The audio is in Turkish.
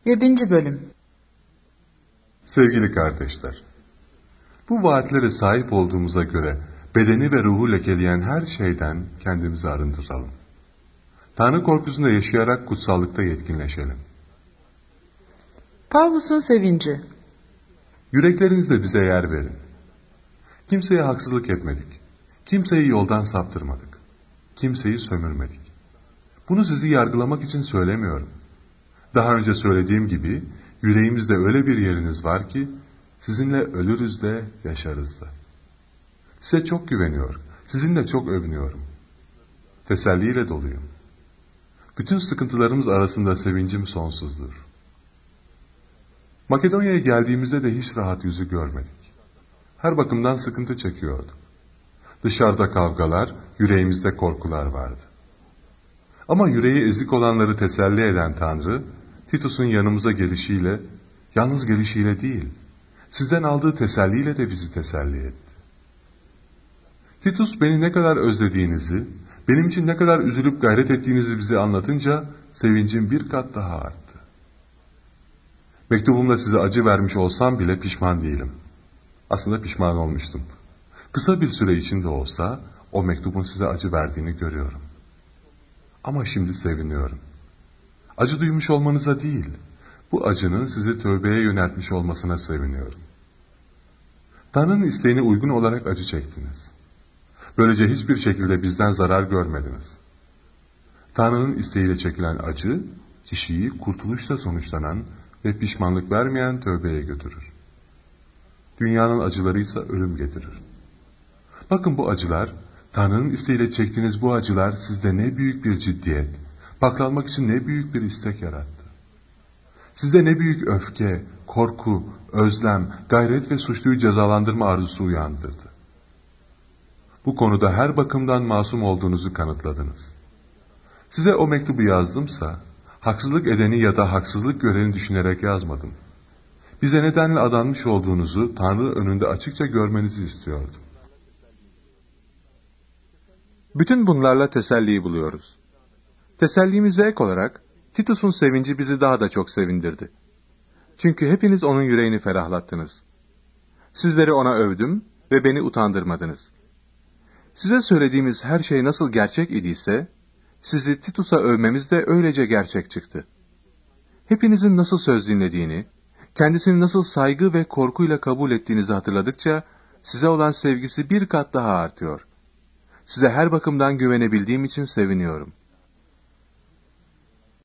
7. Bölüm. Sevgili kardeşler, bu vaatlere sahip olduğumuza göre bedeni ve ruhu lekeleyen her şeyden kendimizi arındıralım. Tanrı korkusunda yaşayarak kutsallıkta yetkinleşelim. Pavlus'un sevinci. Yüreklerinizde bize yer verin. Kimseye haksızlık etmedik. Kimseyi yoldan saptırmadık. Kimseyi sömürmedik. Bunu sizi yargılamak için söylemiyorum. Daha önce söylediğim gibi yüreğimizde öyle bir yeriniz var ki sizinle ölürüz de yaşarız da. Size çok güveniyor, sizinle çok övünüyorum. Teselliyle doluyum. Bütün sıkıntılarımız arasında sevincim sonsuzdur. Makedonya'ya geldiğimizde de hiç rahat yüzü görmedik. Her bakımdan sıkıntı çekiyorduk. Dışarıda kavgalar, yüreğimizde korkular vardı. Ama yüreği ezik olanları teselli eden Tanrı, Titus'un yanımıza gelişiyle, yalnız gelişiyle değil, sizden aldığı teselliyle de bizi teselli etti. Titus beni ne kadar özlediğinizi, benim için ne kadar üzülüp gayret ettiğinizi bize anlatınca sevincim bir kat daha arttı. Mektubumla size acı vermiş olsam bile pişman değilim. Aslında pişman olmuştum. Kısa bir süre içinde olsa o mektubun size acı verdiğini görüyorum. Ama şimdi seviniyorum. Acı duymuş olmanıza değil, bu acının sizi tövbeye yöneltmiş olmasına seviniyorum. Tanrı'nın isteğine uygun olarak acı çektiniz. Böylece hiçbir şekilde bizden zarar görmediniz. Tanrı'nın isteğiyle çekilen acı, kişiyi kurtuluşla sonuçlanan ve pişmanlık vermeyen tövbeye götürür. Dünyanın acıları ise ölüm getirir. Bakın bu acılar, Tanrı'nın isteğiyle çektiğiniz bu acılar sizde ne büyük bir ciddiyet, paklanmak için ne büyük bir istek yarattı. Sizde ne büyük öfke, korku, özlem, gayret ve suçluyu cezalandırma arzusu uyandırdı. Bu konuda her bakımdan masum olduğunuzu kanıtladınız. Size o mektubu yazdımsa, haksızlık edeni ya da haksızlık göreni düşünerek yazmadım. Bize nedenle adanmış olduğunuzu Tanrı önünde açıkça görmenizi istiyordum. Bütün bunlarla teselliyi buluyoruz. Tesellimize ek olarak Titus'un sevinci bizi daha da çok sevindirdi. Çünkü hepiniz onun yüreğini ferahlattınız. Sizleri ona övdüm ve beni utandırmadınız. Size söylediğimiz her şey nasıl gerçek idiyse, sizi Titus'a övmemiz de öylece gerçek çıktı. Hepinizin nasıl söz dinlediğini, kendisini nasıl saygı ve korkuyla kabul ettiğinizi hatırladıkça, size olan sevgisi bir kat daha artıyor. Size her bakımdan güvenebildiğim için seviniyorum.